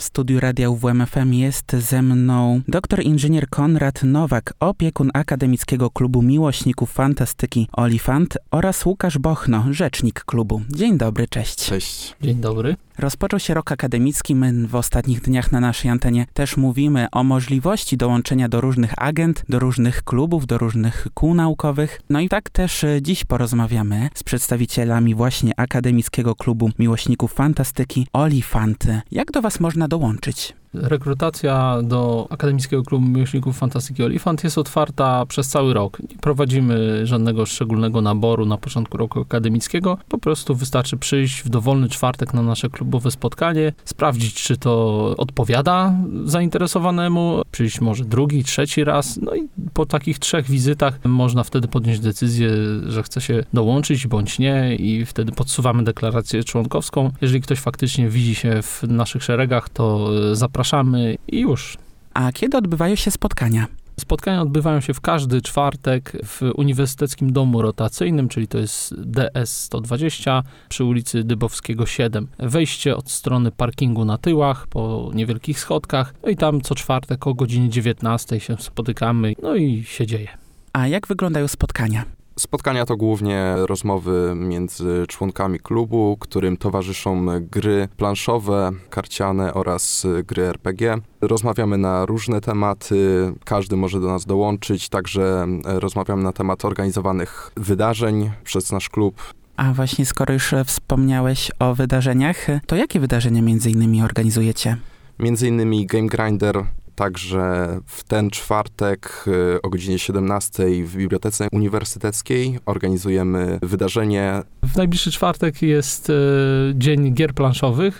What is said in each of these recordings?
studiu Radia UWMFM jest ze mną doktor inżynier Konrad Nowak, opiekun Akademickiego Klubu Miłośników Fantastyki Olifant oraz Łukasz Bochno, rzecznik klubu. Dzień dobry, cześć. Cześć. Dzień dobry. Rozpoczął się rok akademicki. My w ostatnich dniach na naszej antenie też mówimy o możliwości dołączenia do różnych agent, do różnych klubów, do różnych kół naukowych. No i tak też dziś porozmawiamy z przedstawicielami właśnie Akademickiego Klubu Miłośników Fantastyki Olifanty. Jak do was można dołączyć? Rekrutacja do Akademickiego Klubu Miłośników Fantastyki Olifant jest otwarta przez cały rok. Nie prowadzimy żadnego szczególnego naboru na początku roku akademickiego. Po prostu wystarczy przyjść w dowolny czwartek na nasze klubowe spotkanie, sprawdzić, czy to odpowiada zainteresowanemu, przyjść może drugi, trzeci raz. No i po takich 3 wizytach można wtedy podjąć decyzję, że chce się dołączyć bądź nie i wtedy podsuwamy deklarację członkowską. Jeżeli ktoś faktycznie widzi się w naszych szeregach, to zapraszamy i już. A kiedy odbywają się spotkania? Spotkania odbywają się w każdy czwartek w Uniwersyteckim Domu Rotacyjnym, czyli to jest DS 120 przy ulicy Dybowskiego 7. Wejście od strony parkingu na tyłach po niewielkich schodkach. No i tam co czwartek o godzinie 19 się spotykamy, no i się dzieje. A jak wyglądają spotkania? Spotkania to głównie rozmowy między członkami klubu, którym towarzyszą gry planszowe, karciane oraz gry RPG. Rozmawiamy na różne tematy, każdy może do nas dołączyć, także rozmawiamy na temat organizowanych wydarzeń przez nasz klub. A właśnie skoro już wspomniałeś o wydarzeniach, to jakie wydarzenia między innymi organizujecie? Między innymi Game Grinder. Także w ten czwartek o godzinie 17 w Bibliotece Uniwersyteckiej organizujemy wydarzenie. W najbliższy czwartek jest Dzień Gier Planszowych,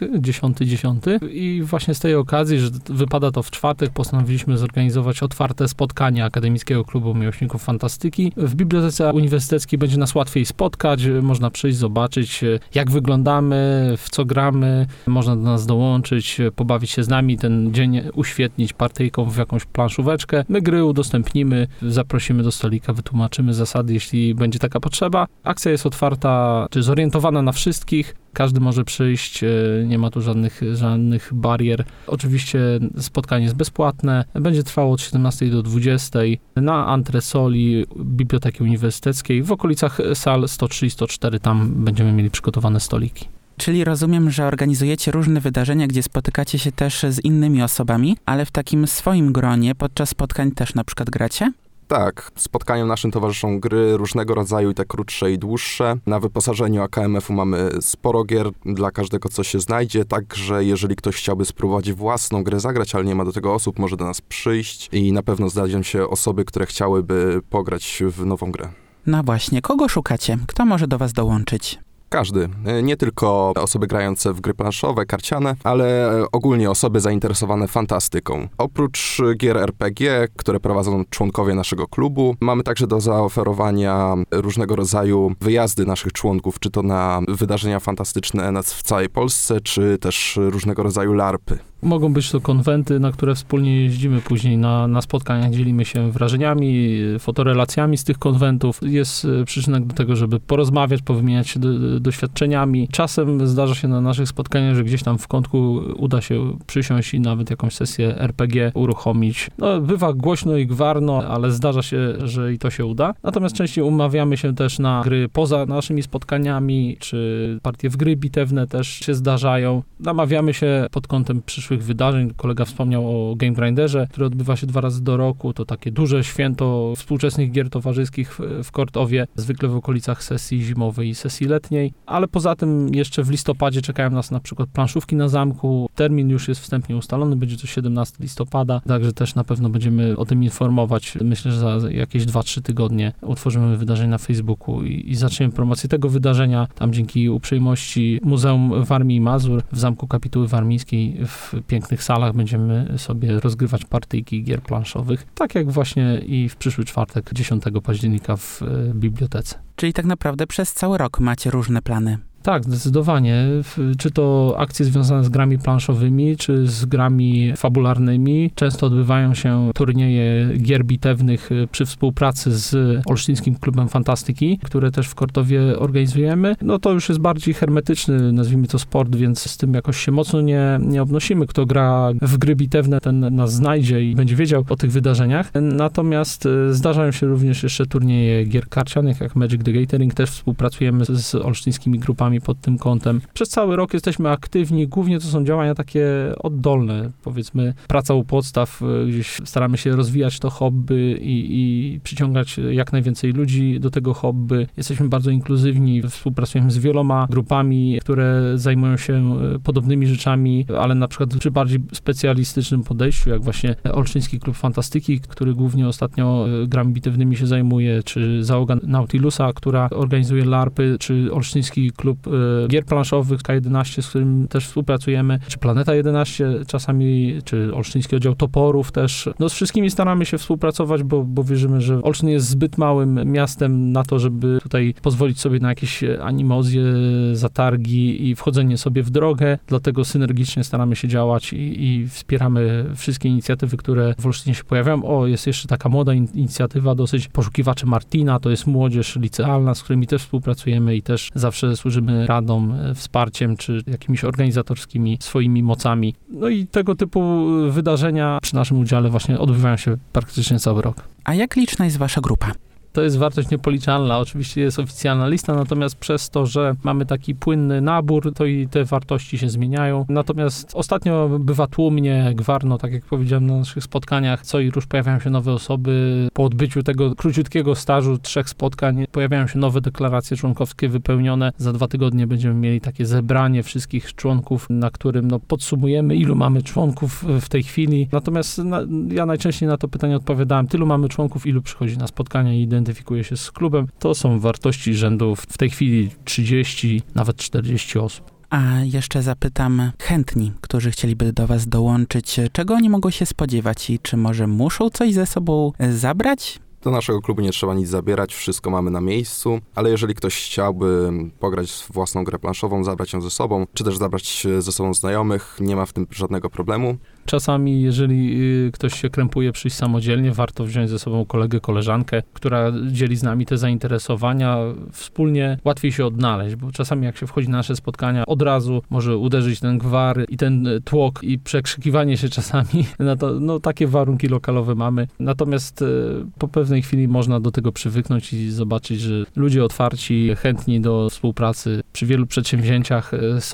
10.10. I właśnie z tej okazji, że wypada to w czwartek, postanowiliśmy zorganizować otwarte spotkanie Akademickiego Klubu Miłośników Fantastyki. W Bibliotece Uniwersyteckiej będzie nas łatwiej spotkać, można przyjść, zobaczyć jak wyglądamy, w co gramy, można do nas dołączyć, pobawić się z nami, ten dzień uświetnić partyjką w jakąś planszóweczkę. My gry udostępnimy, zaprosimy do stolika, wytłumaczymy zasady, jeśli będzie taka potrzeba. Akcja jest otwarta, czy zorientowana na wszystkich. Każdy może przyjść, nie ma tu żadnych barier. Oczywiście spotkanie jest bezpłatne. Będzie trwało od 17 do 20 na antresoli Biblioteki Uniwersyteckiej w okolicach sal 103 i 104. Tam będziemy mieli przygotowane stoliki. Czyli rozumiem, że organizujecie różne wydarzenia, gdzie spotykacie się też z innymi osobami, ale w takim swoim gronie podczas spotkań też na przykład gracie? Tak, spotkaniom naszym towarzyszą gry różnego rodzaju, i te krótsze i dłuższe. Na wyposażeniu AKMF-u mamy sporo gier, dla każdego co się znajdzie, także jeżeli ktoś chciałby spróbować własną grę zagrać, ale nie ma do tego osób, może do nas przyjść i na pewno znajdą się osoby, które chciałyby pograć w nową grę. No właśnie, kogo szukacie? Kto może do was dołączyć? Każdy. Nie tylko osoby grające w gry planszowe, karciane, ale ogólnie osoby zainteresowane fantastyką. Oprócz gier RPG, które prowadzą członkowie naszego klubu, mamy także do zaoferowania różnego rodzaju wyjazdy naszych członków, czy to na wydarzenia fantastyczne w całej Polsce, czy też różnego rodzaju larpy. Mogą być to konwenty, na które wspólnie jeździmy później na spotkaniach, dzielimy się wrażeniami, fotorelacjami z tych konwentów. Jest przyczynek do tego, żeby porozmawiać, powymieniać się doświadczeniami. Czasem zdarza się na naszych spotkaniach, że gdzieś tam w kątku uda się przysiąść i nawet jakąś sesję RPG uruchomić. No, bywa głośno i gwarno, ale zdarza się, że i to się uda. Natomiast częściej umawiamy się też na gry poza naszymi spotkaniami, czy partie w gry bitewne też się zdarzają. Namawiamy się pod kątem przyszłych wydarzeń. Kolega wspomniał o Game Grinderze, który odbywa się 2 razy do roku. To takie duże święto współczesnych gier towarzyskich w Kortowie, zwykle w okolicach sesji zimowej i sesji letniej. Ale poza tym jeszcze w listopadzie czekają nas na przykład planszówki na zamku. Termin już jest wstępnie ustalony, będzie to 17 listopada, także też na pewno będziemy o tym informować. Myślę, że za jakieś 2-3 tygodnie utworzymy wydarzenie na Facebooku i zaczniemy promocję tego wydarzenia. Tam dzięki uprzejmości Muzeum Warmii i Mazur w Zamku Kapituły Warmińskiej w pięknych salach będziemy sobie rozgrywać partyjki gier planszowych, tak jak właśnie i w przyszły czwartek, 10 października w bibliotece. Czyli tak naprawdę przez cały rok macie różne plany. Tak, zdecydowanie. Czy to akcje związane z grami planszowymi, czy z grami fabularnymi. Często odbywają się turnieje gier bitewnych przy współpracy z Olsztyńskim Klubem Fantastyki, które też w Kortowie organizujemy. No to już jest bardziej hermetyczny, nazwijmy to sport, więc z tym jakoś się mocno nie obnosimy. Kto gra w gry bitewne, ten nas znajdzie i będzie wiedział o tych wydarzeniach. Natomiast zdarzają się również jeszcze turnieje gier karcianych, jak Magic the Gathering. Też współpracujemy z olsztyńskimi grupami pod tym kątem. Przez cały rok jesteśmy aktywni. Głównie to są działania takie oddolne, powiedzmy praca u podstaw. Gdzieś staramy się rozwijać to hobby i przyciągać jak najwięcej ludzi do tego hobby. Jesteśmy bardzo inkluzywni. Współpracujemy z wieloma grupami, które zajmują się podobnymi rzeczami, ale na przykład przy bardziej specjalistycznym podejściu, jak właśnie Olsztyński Klub Fantastyki, który głównie ostatnio grami bitewnymi się zajmuje, czy załoga Nautilusa, która organizuje LARPy, czy Olsztyński Klub Gier Planszowych K11, z którym też współpracujemy, czy Planeta 11 czasami, czy Olsztyński Oddział Toporów też. No z wszystkimi staramy się współpracować, bo wierzymy, że Olsztyn jest zbyt małym miastem na to, żeby tutaj pozwolić sobie na jakieś animozje, zatargi i wchodzenie sobie w drogę, dlatego synergicznie staramy się działać i wspieramy wszystkie inicjatywy, które w Olsztynie się pojawiają. Jest jeszcze taka młoda inicjatywa, dosyć Poszukiwacze Martina, to jest młodzież licealna, z którymi też współpracujemy i też zawsze służymy radą, wsparciem, czy jakimiś organizatorskimi swoimi mocami. No i tego typu wydarzenia przy naszym udziale właśnie odbywają się praktycznie cały rok. A jak liczna jest wasza grupa? To jest wartość niepoliczalna. Oczywiście jest oficjalna lista, natomiast przez to, że mamy taki płynny nabór, to i te wartości się zmieniają. Natomiast ostatnio bywa tłumnie, gwarno, tak jak powiedziałem na naszych spotkaniach, co i rusz pojawiają się nowe osoby. Po odbyciu tego króciutkiego stażu 3 spotkań pojawiają się nowe deklaracje członkowskie wypełnione. Za 2 tygodnie będziemy mieli takie zebranie wszystkich członków, na którym podsumujemy, ilu mamy członków w tej chwili. Natomiast ja najczęściej na to pytanie odpowiadałem, tylu mamy członków, ilu przychodzi na spotkania i identyfikuje się z klubem. To są wartości rzędu w tej chwili 30, nawet 40 osób. A jeszcze zapytam chętni, którzy chcieliby do was dołączyć, czego oni mogą się spodziewać i czy może muszą coś ze sobą zabrać? Do naszego klubu nie trzeba nic zabierać, wszystko mamy na miejscu, ale jeżeli ktoś chciałby pograć w własną grę planszową, zabrać ją ze sobą, czy też zabrać ze sobą znajomych, nie ma w tym żadnego problemu. Czasami, jeżeli ktoś się krępuje przyjść samodzielnie, warto wziąć ze sobą kolegę, koleżankę, która dzieli z nami te zainteresowania. Wspólnie łatwiej się odnaleźć, bo czasami jak się wchodzi na nasze spotkania, od razu może uderzyć ten gwar i ten tłok i przekrzykiwanie się czasami. Takie warunki lokalowe mamy. Natomiast po pewnej chwili można do tego przywyknąć i zobaczyć, że ludzie otwarci, chętni do współpracy. Przy wielu przedsięwzięciach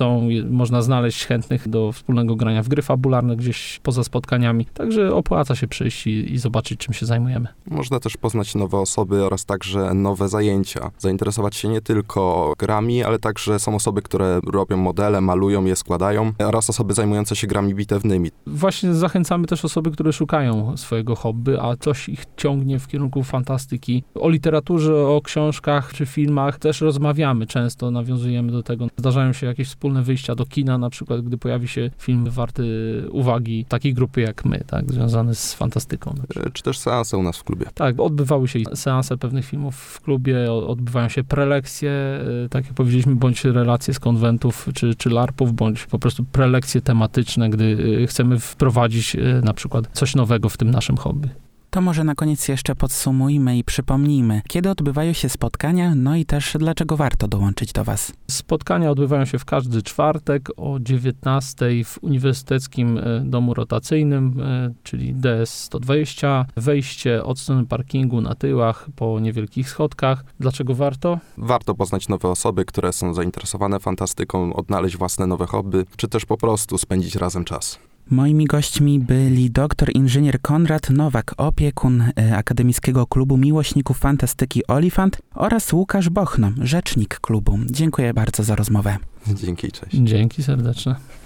można znaleźć chętnych do wspólnego grania w gry fabularne gdzieś poza spotkaniami. Także opłaca się przyjść i zobaczyć, czym się zajmujemy. Można też poznać nowe osoby oraz także nowe zajęcia. Zainteresować się nie tylko grami, ale także są osoby, które robią modele, malują je, składają oraz osoby zajmujące się grami bitewnymi. Właśnie zachęcamy też osoby, które szukają swojego hobby, a coś ich ciągnie w kierunku fantastyki. O literaturze, o książkach czy filmach też rozmawiamy często, nawiązujemy do tego. Zdarzają się jakieś wspólne wyjścia do kina, na przykład gdy pojawi się film warty uwagi takiej grupy jak my, tak, związany z fantastyką. Czy też seanse u nas w klubie. Tak, odbywały się seanse pewnych filmów w klubie, odbywają się prelekcje, tak jak powiedzieliśmy, bądź relacje z konwentów czy LARPów, bądź po prostu prelekcje tematyczne, gdy chcemy wprowadzić na przykład coś nowego w tym naszym hobby. To może na koniec jeszcze podsumujmy i przypomnijmy, kiedy odbywają się spotkania, no i też dlaczego warto dołączyć do was. Spotkania odbywają się w każdy czwartek o 19:00 w Uniwersyteckim Domu Rotacyjnym, czyli DS 120, wejście od strony parkingu na tyłach po niewielkich schodkach. Dlaczego warto? Warto poznać nowe osoby, które są zainteresowane fantastyką, odnaleźć własne nowe hobby, czy też po prostu spędzić razem czas. Moimi gośćmi byli doktor inżynier Konrad Nowak, opiekun Akademickiego Klubu Miłośników Fantastyki Olifant oraz Łukasz Bochno, rzecznik klubu. Dziękuję bardzo za rozmowę. Dzięki, cześć. Dzięki serdeczne.